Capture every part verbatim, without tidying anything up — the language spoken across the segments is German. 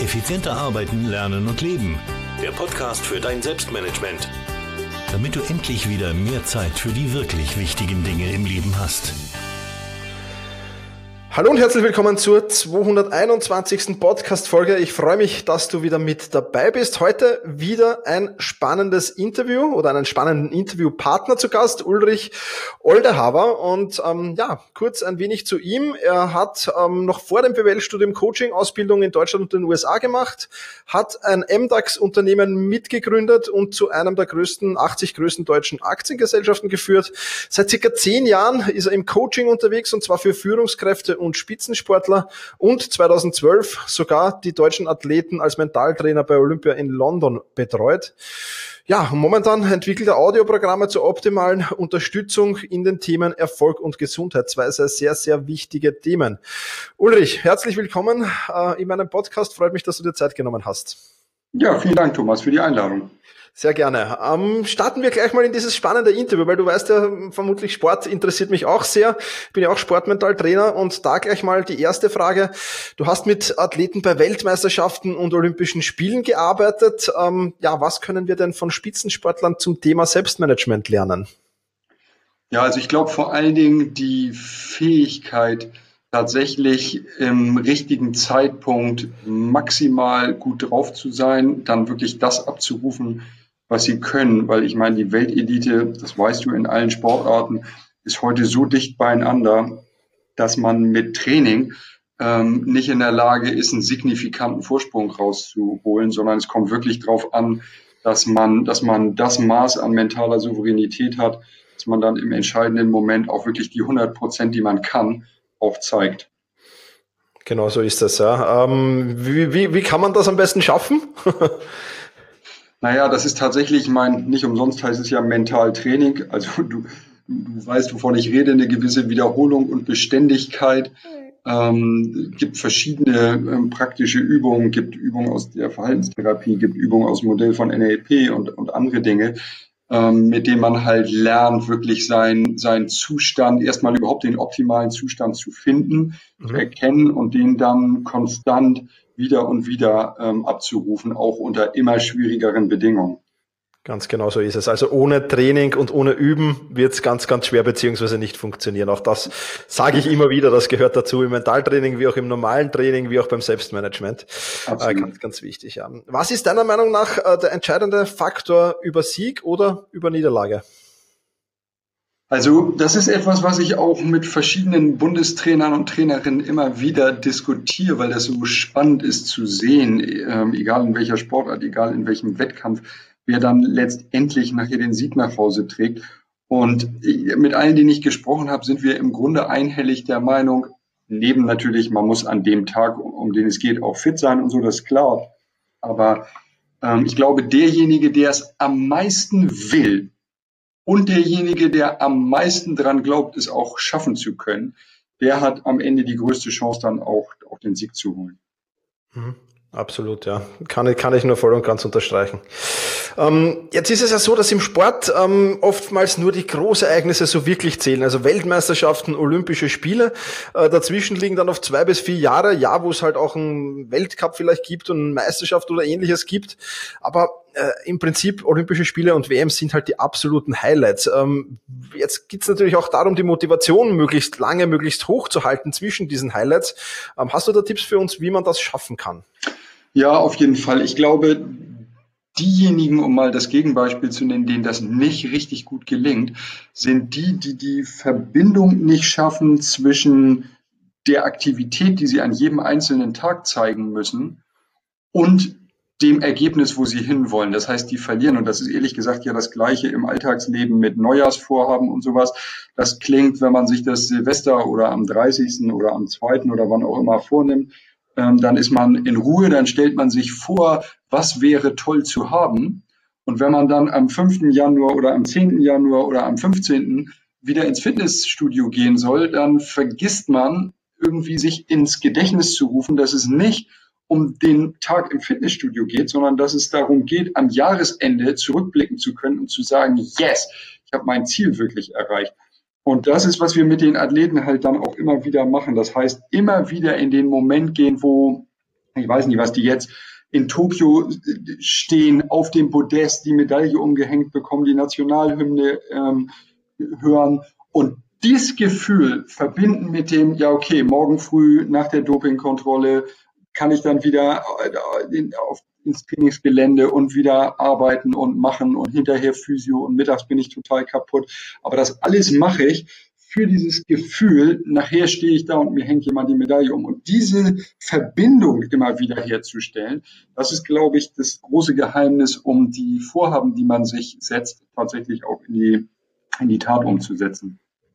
Effizienter arbeiten, lernen und leben. Der Podcast für dein Selbstmanagement. Damit du endlich wieder mehr Zeit für die wirklich wichtigen Dinge im Leben hast. Hallo und herzlich willkommen zur zweihunderteinundzwanzigsten Podcast-Folge. Ich freue mich, dass du wieder mit dabei bist. Heute wieder ein spannendes Interview oder einen spannenden Interviewpartner zu Gast, Ulrich Oldehaver. Und ähm, ja, kurz ein wenig zu ihm. Er hat ähm, noch vor dem B W L-Studium Coaching-Ausbildung in Deutschland und den U S A gemacht, hat ein M DAX-Unternehmen mitgegründet und zu einem der größten, achtzig größten deutschen Aktiengesellschaften geführt. Seit circa zehn Jahren ist er im Coaching unterwegs, und zwar für Führungskräfte und Spitzensportler, und zweitausendzwölf sogar die deutschen Athleten als Mentaltrainer bei Olympia in London betreut. Ja, momentan entwickelt er Audioprogramme zur optimalen Unterstützung in den Themen Erfolg und Gesundheit. Zwei sehr, sehr, sehr wichtige Themen. Ulrich, herzlich willkommen äh, in meinem Podcast. Freut mich, dass du dir Zeit genommen hast. Ja, vielen Dank, Thomas, für die Einladung. Sehr gerne. Ähm, starten wir gleich mal in dieses spannende Interview, weil du weißt ja, vermutlich Sport interessiert mich auch sehr. Ich bin ja auch Sportmentaltrainer, und da gleich mal die erste Frage. Du hast mit Athleten bei Weltmeisterschaften und Olympischen Spielen gearbeitet. Ähm, ja, was können wir denn von Spitzensportlern zum Thema Selbstmanagement lernen? Ja, also ich glaube vor allen Dingen die Fähigkeit, tatsächlich im richtigen Zeitpunkt maximal gut drauf zu sein, dann wirklich das abzurufen, was sie können. Weil ich meine, die Weltelite, das weißt du in allen Sportarten, ist heute so dicht beieinander, dass man mit Training ähm, nicht in der Lage ist, einen signifikanten Vorsprung rauszuholen, sondern es kommt wirklich darauf an, dass man, dass man das Maß an mentaler Souveränität hat, dass man dann im entscheidenden Moment auch wirklich die hundert Prozent, die man kann, auch zeigt. Genau so ist das, ja. Ähm, wie, wie, wie kann man das am besten schaffen? Naja, das ist tatsächlich, mein, nicht umsonst heißt es ja Mentaltraining. Also du, du weißt, wovon ich rede, eine gewisse Wiederholung und Beständigkeit. Ähm, gibt verschiedene ähm, praktische Übungen, gibt Übungen aus der Verhaltenstherapie, gibt Übungen aus dem Modell von N L P und, und andere Dinge, ähm, mit denen man halt lernt, wirklich seinen seinen Zustand, erstmal überhaupt den optimalen Zustand zu finden, mhm. zu erkennen und den dann konstant wieder und wieder ähm, abzurufen, auch unter immer schwierigeren Bedingungen. Ganz genau so ist es. Also ohne Training und ohne Üben wird es ganz, ganz schwer beziehungsweise nicht funktionieren. Auch das sage ich immer wieder, das gehört dazu im Mentaltraining, wie auch im normalen Training, wie auch beim Selbstmanagement. Äh, ganz, ganz wichtig. Ja. Was ist deiner Meinung nach äh, der entscheidende Faktor über Sieg oder über Niederlage? Also das ist etwas, was ich auch mit verschiedenen Bundestrainern und Trainerinnen immer wieder diskutiere, weil das so spannend ist zu sehen, ähm, egal in welcher Sportart, egal in welchem Wettkampf, wer dann letztendlich nachher den Sieg nach Hause trägt. Und mit allen, denen ich gesprochen habe, sind wir im Grunde einhellig der Meinung, neben natürlich, man muss an dem Tag, um den es geht, auch fit sein und so, das ist klar. Aber ähm, ich glaube, derjenige, der es am meisten will, und derjenige, der am meisten dran glaubt, es auch schaffen zu können, der hat am Ende die größte Chance, dann auch, auch den Sieg zu holen. Mhm. Absolut, ja. Kann ich, kann ich nur voll und ganz unterstreichen. Ähm, jetzt ist es ja so, dass im Sport ähm, oftmals nur die Großereignisse so wirklich zählen. Also Weltmeisterschaften, Olympische Spiele. Äh, dazwischen liegen dann oft zwei bis vier Jahre, ja, wo es halt auch einen Weltcup vielleicht gibt und eine Meisterschaft oder Ähnliches gibt. Aber äh, im Prinzip Olympische Spiele und W M sind halt die absoluten Highlights. Ähm, jetzt geht's natürlich auch darum, die Motivation möglichst lange, möglichst hoch zu halten zwischen diesen Highlights. Ähm, hast du da Tipps für uns, wie man das schaffen kann? Ja, auf jeden Fall. Ich glaube, diejenigen, um mal das Gegenbeispiel zu nennen, denen das nicht richtig gut gelingt, sind die, die die Verbindung nicht schaffen zwischen der Aktivität, die sie an jedem einzelnen Tag zeigen müssen, und dem Ergebnis, wo sie hinwollen. Das heißt, die verlieren. Und das ist ehrlich gesagt ja das Gleiche im Alltagsleben mit Neujahrsvorhaben und sowas. Das klingt, wenn man sich das Silvester oder am dreißigsten oder am zweiten oder wann auch immer vornimmt, dann ist man in Ruhe, dann stellt man sich vor, was wäre toll zu haben. Und wenn man dann am fünften Januar oder am zehnten Januar oder am fünfzehnten wieder ins Fitnessstudio gehen soll, dann vergisst man irgendwie sich ins Gedächtnis zu rufen, dass es nicht um den Tag im Fitnessstudio geht, sondern dass es darum geht, am Jahresende zurückblicken zu können und zu sagen, yes, ich habe mein Ziel wirklich erreicht. Und das ist, was wir mit den Athleten halt dann auch immer wieder machen. Das heißt, immer wieder in den Moment gehen, wo ich weiß nicht, was die jetzt in Tokio stehen, auf dem Podest, die Medaille umgehängt bekommen, die Nationalhymne ähm, hören und dieses Gefühl verbinden mit dem, ja okay, morgen früh nach der Dopingkontrolle kann ich dann wieder in, auf, ins Trainingsgelände und wieder arbeiten und machen und hinterher Physio und mittags bin ich total kaputt. Aber das alles mache ich für dieses Gefühl, nachher stehe ich da und mir hängt jemand die Medaille um. Und diese Verbindung immer wieder herzustellen, das ist, glaube ich, das große Geheimnis, um die Vorhaben, die man sich setzt, tatsächlich auch in die, in die Tat umzusetzen.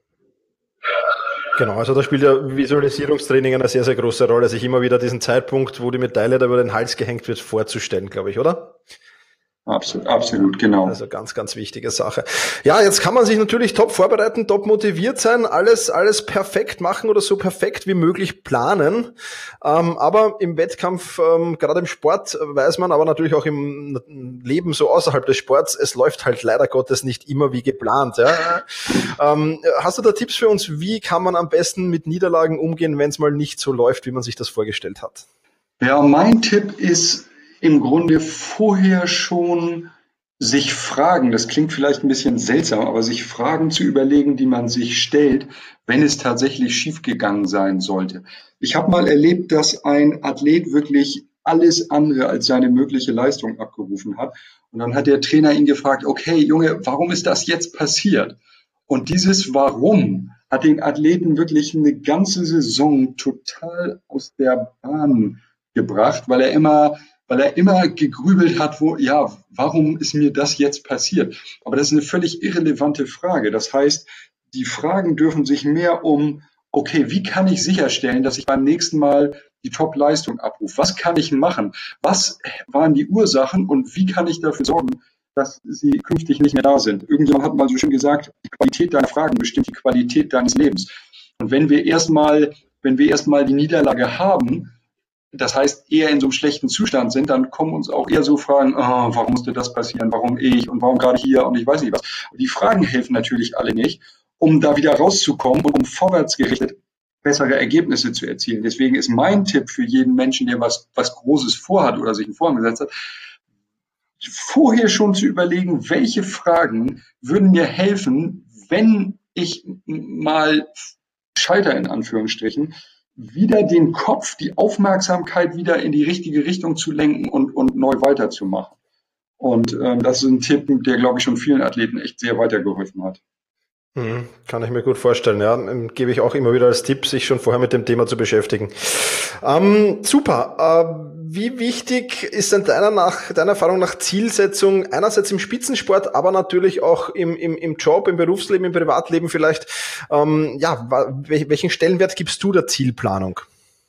Genau, also da spielt ja Visualisierungstraining eine sehr, sehr große Rolle, sich immer wieder diesen Zeitpunkt, wo die Medaille da über den Hals gehängt wird, vorzustellen, glaube ich, oder? Absolut, absolut, genau. Also ganz, ganz wichtige Sache. Ja, jetzt kann man sich natürlich top vorbereiten, top motiviert sein, alles, alles perfekt machen oder so perfekt wie möglich planen. Ähm, aber im Wettkampf, ähm, gerade im Sport, weiß man, aber natürlich auch im Leben so außerhalb des Sports, es läuft halt leider Gottes nicht immer wie geplant. Ja? Ähm, hast du da Tipps für uns? Wie kann man am besten mit Niederlagen umgehen, wenn es mal nicht so läuft, wie man sich das vorgestellt hat? Ja, mein Tipp ist, im Grunde vorher schon sich Fragen, das klingt vielleicht ein bisschen seltsam, aber sich Fragen zu überlegen, die man sich stellt, wenn es tatsächlich schiefgegangen sein sollte. Ich habe mal erlebt, dass ein Athlet wirklich alles andere als seine mögliche Leistung abgerufen hat. Und dann hat der Trainer ihn gefragt, okay, Junge, warum ist das jetzt passiert? Und dieses Warum hat den Athleten wirklich eine ganze Saison total aus der Bahn gebracht, weil er immer weil er immer gegrübelt hat, wo, ja, warum ist mir das jetzt passiert? Aber das ist eine völlig irrelevante Frage. Das heißt, die Fragen dürfen sich mehr um, okay, wie kann ich sicherstellen, dass ich beim nächsten Mal die Top-Leistung abrufe? Was kann ich machen? Was waren die Ursachen und wie kann ich dafür sorgen, dass sie künftig nicht mehr da sind? Irgendjemand hat mal so schön gesagt, die Qualität deiner Fragen bestimmt die Qualität deines Lebens. Und wenn wir erstmal, wenn wir erstmal die Niederlage haben, das heißt, eher in so einem schlechten Zustand sind, dann kommen uns auch eher so Fragen, oh, warum musste das passieren, warum ich und warum gerade hier und ich weiß nicht was. Und die Fragen helfen natürlich alle nicht, um da wieder rauszukommen und um vorwärtsgerichtet bessere Ergebnisse zu erzielen. Deswegen ist mein Tipp für jeden Menschen, der was, was Großes vorhat oder sich einen Vorhaben gesetzt hat, vorher schon zu überlegen, welche Fragen würden mir helfen, wenn ich mal scheitere, in Anführungsstrichen, wieder den Kopf, die Aufmerksamkeit wieder in die richtige Richtung zu lenken und, und neu weiterzumachen. Und ähm, das ist ein Tipp, der, glaube ich, schon vielen Athleten echt sehr weitergeholfen hat. Mhm, kann ich mir gut vorstellen, ja. Gebe ich auch immer wieder als Tipp, sich schon vorher mit dem Thema zu beschäftigen. Ähm, super. Äh, wie wichtig ist denn deiner, nach, deiner Erfahrung nach Zielsetzung einerseits im Spitzensport, aber natürlich auch im, im, im Job, im Berufsleben, im Privatleben vielleicht? Ähm, ja, welchen Stellenwert gibst du der Zielplanung?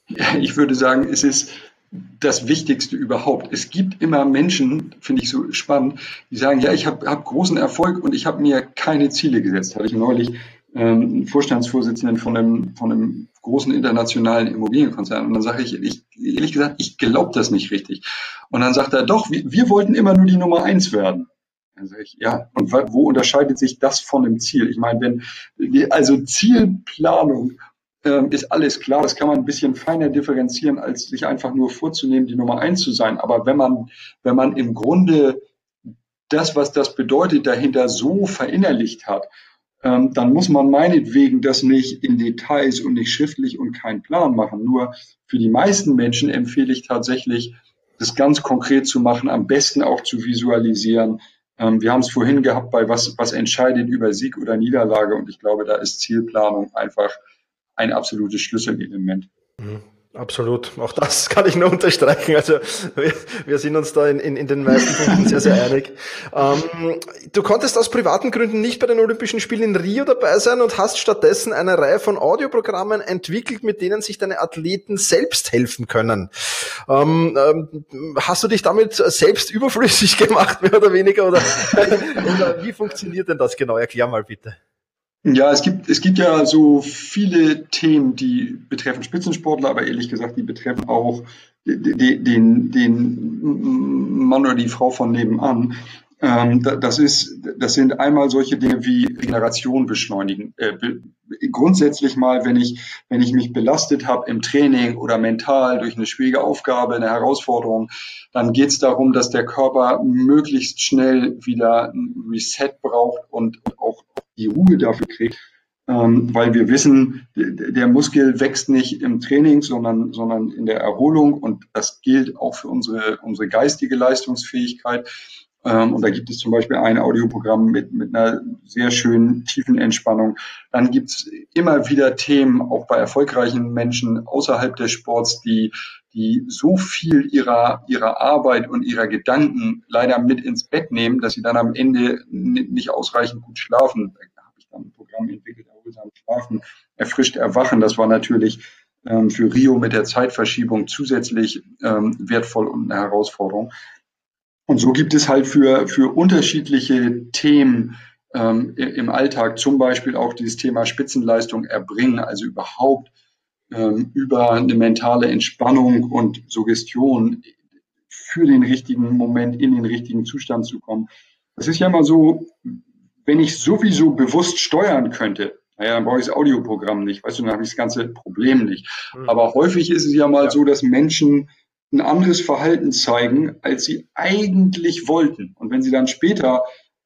Ich würde sagen, es ist das Wichtigste überhaupt. Es gibt immer Menschen, finde ich so spannend, die sagen, ja, ich habe hab großen Erfolg und ich habe mir keine Ziele gesetzt. Hatte ich neulich ähm, einen Vorstandsvorsitzenden von einem, von einem großen internationalen Immobilienkonzern und dann sage ich, ich ehrlich gesagt, ich glaube das nicht richtig. Und dann sagt er, doch, wir, wir wollten immer nur die Nummer eins werden. Dann sage ich, ja, und wo unterscheidet sich das von einem Ziel? Ich meine, wenn, also Zielplanung ist alles klar, das kann man ein bisschen feiner differenzieren, als sich einfach nur vorzunehmen, die Nummer eins zu sein. Aber wenn man, wenn man im Grunde das, was das bedeutet, dahinter so verinnerlicht hat, ähm, dann muss man meinetwegen das nicht in Details und nicht schriftlich und keinen Plan machen. Nur für die meisten Menschen empfehle ich tatsächlich, das ganz konkret zu machen, am besten auch zu visualisieren. Ähm, wir haben es vorhin gehabt bei was, was entscheidet über Sieg oder Niederlage. Und ich glaube, da ist Zielplanung einfach ein absolutes Schlüsselelement. Mhm, absolut. Auch das kann ich nur unterstreichen. Also wir, wir sind uns da in, in, in den meisten Punkten sehr, sehr einig. Ähm, du konntest aus privaten Gründen nicht bei den Olympischen Spielen in Rio dabei sein und hast stattdessen eine Reihe von Audioprogrammen entwickelt, mit denen sich deine Athleten selbst helfen können. Ähm, ähm, hast du dich damit selbst überflüssig gemacht, mehr oder weniger? Oder, oder wie funktioniert denn das genau? Erklär mal bitte. Ja, es gibt, es gibt ja so viele Themen, die betreffen Spitzensportler, aber ehrlich gesagt, die betreffen auch den, den, den Mann oder die Frau von nebenan. Ähm, das ist, das sind einmal solche Dinge wie Regeneration beschleunigen. Äh, be, grundsätzlich mal, wenn ich, wenn ich mich belastet habe im Training oder mental durch eine schwierige Aufgabe, eine Herausforderung, dann geht es darum, dass der Körper möglichst schnell wieder ein Reset braucht und auch die Ruhe dafür kriegt. Ähm, weil wir wissen, der Muskel wächst nicht im Training, sondern, sondern in der Erholung, und das gilt auch für unsere, unsere geistige Leistungsfähigkeit. Ähm, und da gibt es zum Beispiel ein Audioprogramm mit, mit einer sehr schönen tiefen Entspannung. Dann gibt es immer wieder Themen, auch bei erfolgreichen Menschen außerhalb des Sports, die, die so viel ihrer, ihrer Arbeit und ihrer Gedanken leider mit ins Bett nehmen, dass sie dann am Ende nicht ausreichend gut schlafen. Da habe ich dann ein Programm entwickelt, erholsam Schlafen, erfrischt Erwachen. Das war natürlich ähm, für Rio mit der Zeitverschiebung zusätzlich ähm, wertvoll und eine Herausforderung. Und so gibt es halt für, für unterschiedliche Themen ähm, im Alltag, zum Beispiel auch dieses Thema Spitzenleistung erbringen, also überhaupt ähm, über eine mentale Entspannung und Suggestion für den richtigen Moment in den richtigen Zustand zu kommen. Das ist ja mal so, wenn ich sowieso bewusst steuern könnte, naja, dann brauche ich das Audioprogramm nicht, weißt du, dann habe ich das ganze Problem nicht. Mhm. Aber häufig ist es ja mal ja. so, dass Menschen ein anderes Verhalten zeigen, als sie eigentlich wollten. Und wenn sie dann später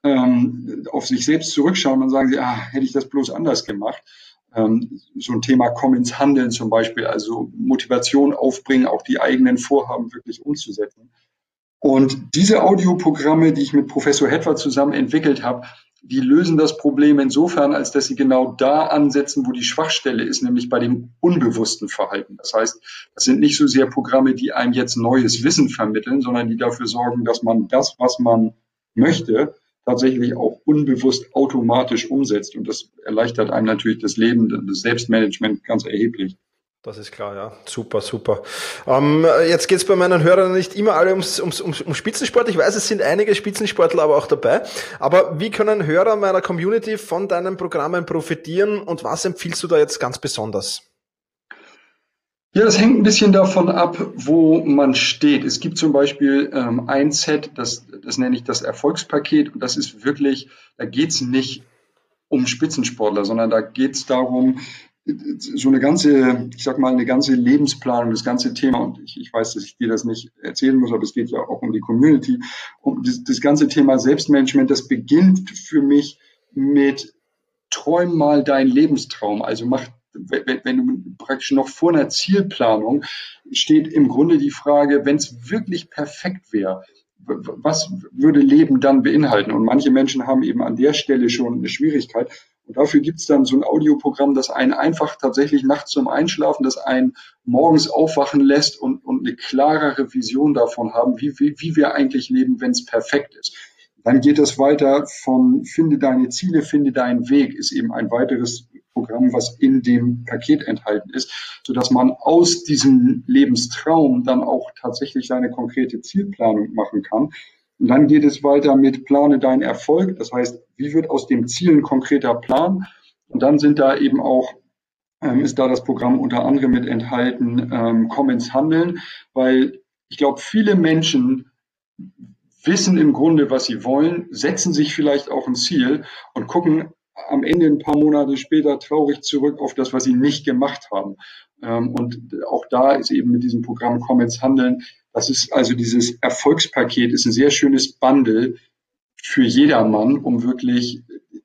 ähm, auf sich selbst zurückschauen, dann sagen sie, ah, hätte ich das bloß anders gemacht. Ähm, so ein Thema Komm ins Handeln zum Beispiel, also Motivation aufbringen, auch die eigenen Vorhaben wirklich umzusetzen. Und diese Audioprogramme, die ich mit Professor Hetwer zusammen entwickelt habe, die lösen das Problem insofern, als dass sie genau da ansetzen, wo die Schwachstelle ist, nämlich bei dem unbewussten Verhalten. Das heißt, das sind nicht so sehr Programme, die einem jetzt neues Wissen vermitteln, sondern die dafür sorgen, dass man das, was man möchte, tatsächlich auch unbewusst automatisch umsetzt. Und das erleichtert einem natürlich das Leben, das Selbstmanagement ganz erheblich. Das ist klar, ja. Super, super. Ähm, jetzt geht es bei meinen Hörern nicht immer alle ums, ums, ums, um Spitzensport. Ich weiß, es sind einige Spitzensportler aber auch dabei. Aber wie können Hörer meiner Community von deinen Programmen profitieren und was empfiehlst du da jetzt ganz besonders? Ja, das hängt ein bisschen davon ab, wo man steht. Es gibt zum Beispiel ähm, ein Set, das, das nenne ich das Erfolgspaket. Und das ist wirklich, da geht es nicht um Spitzensportler, sondern da geht es darum, so eine ganze, ich sag mal, eine ganze Lebensplanung, das ganze Thema, und ich, ich weiß, dass ich dir das nicht erzählen muss, aber es geht ja auch um die Community, um das, das ganze Thema Selbstmanagement, das beginnt für mich mit träum mal deinen Lebenstraum, also mach, wenn, wenn du praktisch noch vor einer Zielplanung steht im Grunde die Frage, wenn es wirklich perfekt wäre, was würde Leben dann beinhalten? Und manche Menschen haben eben an der Stelle schon eine Schwierigkeit. Und dafür gibt es dann so ein Audioprogramm, das einen einfach tatsächlich nachts zum Einschlafen, das einen morgens aufwachen lässt und, und eine klarere Vision davon haben, wie, wie, wie wir eigentlich leben, wenn es perfekt ist. Dann geht es weiter von Finde deine Ziele, finde deinen Weg, ist eben ein weiteres Programm, was in dem Paket enthalten ist, sodass man aus diesem Lebenstraum dann auch tatsächlich seine konkrete Zielplanung machen kann. Und dann geht es weiter mit Plane deinen Erfolg. Das heißt, wie wird aus dem Ziel ein konkreter Plan? Und dann sind da eben auch, ähm, ist da das Programm unter anderem mit enthalten, ähm, Komm ins Handeln, weil ich glaube, viele Menschen wissen im Grunde, was sie wollen, setzen sich vielleicht auch ein Ziel und gucken am Ende ein paar Monate später traurig zurück auf das, was sie nicht gemacht haben. Ähm, und auch da ist eben mit diesem Programm Komm ins Handeln, das ist also dieses Erfolgspaket, ist ein sehr schönes Bundle für jedermann, um wirklich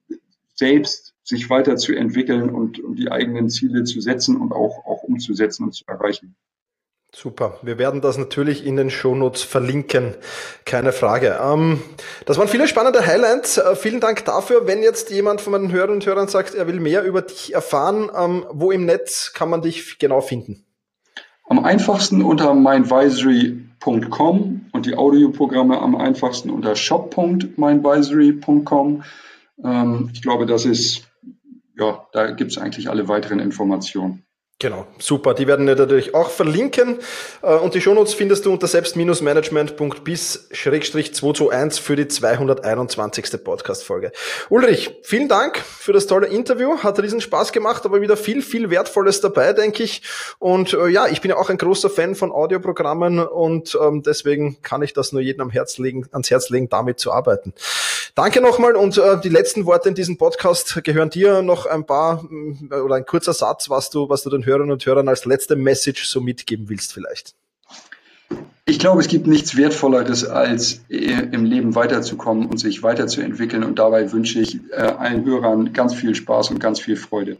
selbst sich weiterzuentwickeln und, und die eigenen Ziele zu setzen und auch, auch umzusetzen und zu erreichen. Super. Wir werden das natürlich in den Shownotes verlinken. Keine Frage. Ähm, das waren viele spannende Highlights. Äh, vielen Dank dafür. Wenn jetzt jemand von meinen Hörern und Hörern sagt, er will mehr über dich erfahren, ähm, wo im Netz kann man dich genau finden? Am einfachsten unter mindvisory punkt com und die Audioprogramme am einfachsten unter shop punkt mindvisory punkt com. Ähm, ich glaube, das ist, ja, da gibt es eigentlich alle weiteren Informationen. Genau, super. Die werden wir natürlich auch verlinken. Und die Shownotes findest du unter selbst-management punkt bis zweihunderteinundzwanzig für die zweihunderteinundzwanzigste Podcast-Folge. Ulrich, vielen Dank für das tolle Interview. Hat riesen Spaß gemacht, aber wieder viel, viel Wertvolles dabei, denke ich. Und äh, ja, ich bin ja auch ein großer Fan von Audioprogrammen und ähm, deswegen kann ich das nur jedem am Herz legen, ans Herz legen, damit zu arbeiten. Danke nochmal und äh, die letzten Worte in diesem Podcast gehören dir. Noch ein paar äh, oder ein kurzer Satz, was du, was du den Hörerinnen und Hörern als letzte Message so mitgeben willst vielleicht. Ich glaube, es gibt nichts Wertvolleres, als im Leben weiterzukommen und sich weiterzuentwickeln. Und dabei wünsche ich äh, allen Hörern ganz viel Spaß und ganz viel Freude.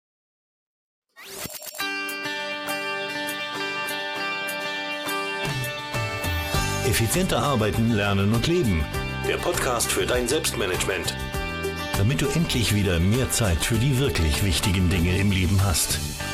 Effizienter arbeiten, lernen und leben. Der Podcast für dein Selbstmanagement. Damit du endlich wieder mehr Zeit für die wirklich wichtigen Dinge im Leben hast.